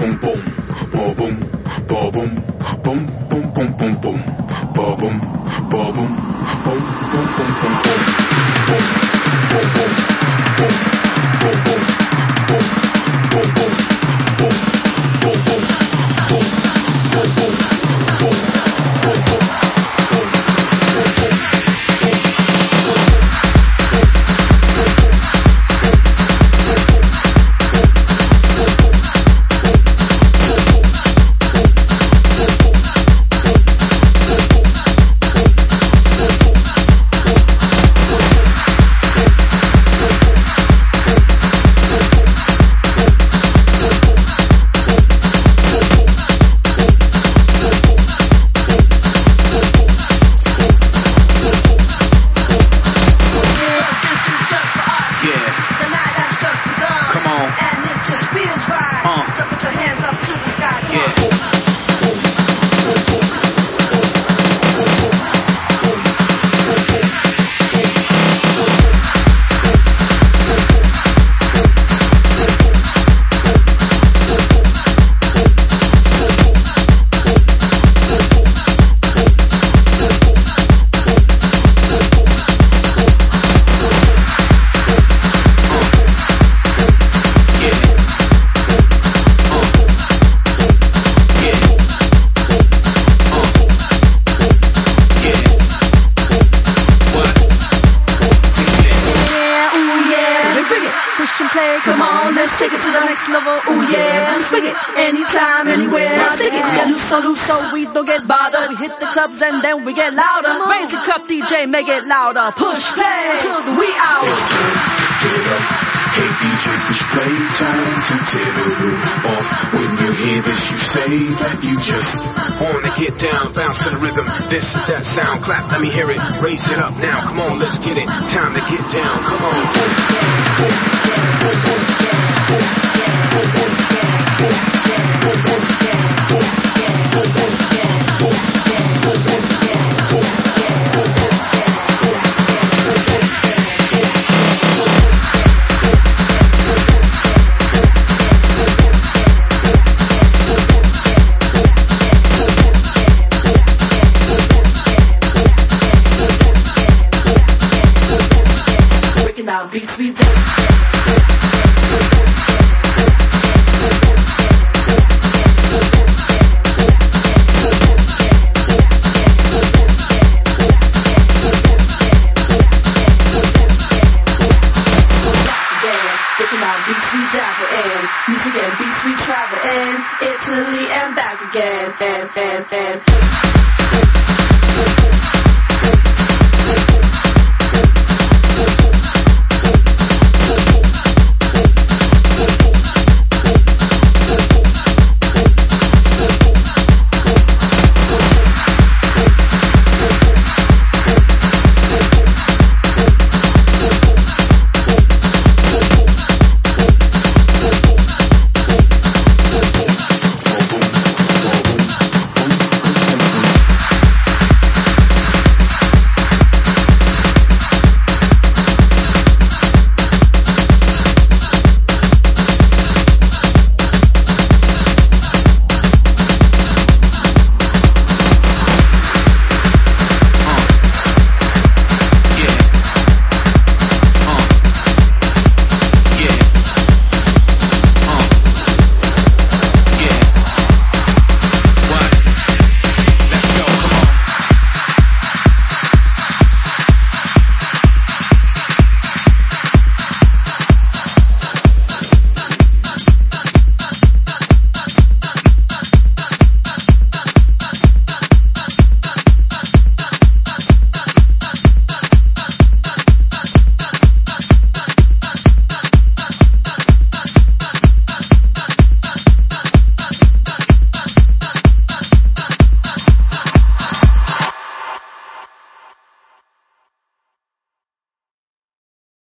boom boom, boom boom, boom boom, boom boom boom boom boom, boom boom, boom boom, boom boom boom boom boom, boom boom boom boom, boom boom boom, boom boom boom, boom boom boom, boom boom boom, boom boom boom. Come on, let's take it to the next level. Ooh yeah, swing it anytime, anywhere. Take it, yeah, loose so we don't get bothered. We hit the clubs and then we get louder. Raise the cup, DJ, make it louder. Push play till the wee hours. It's time to get up. Hey DJ, push play. Time to tear the roof off. When you hear this, you say that you just wanna get down, bounce to the rhythm. This is that sound. Clap, let me hear it. Raise it up now. Come on, let's get it. Time to get down. Come on. Boom, boom, boom, boom, boom.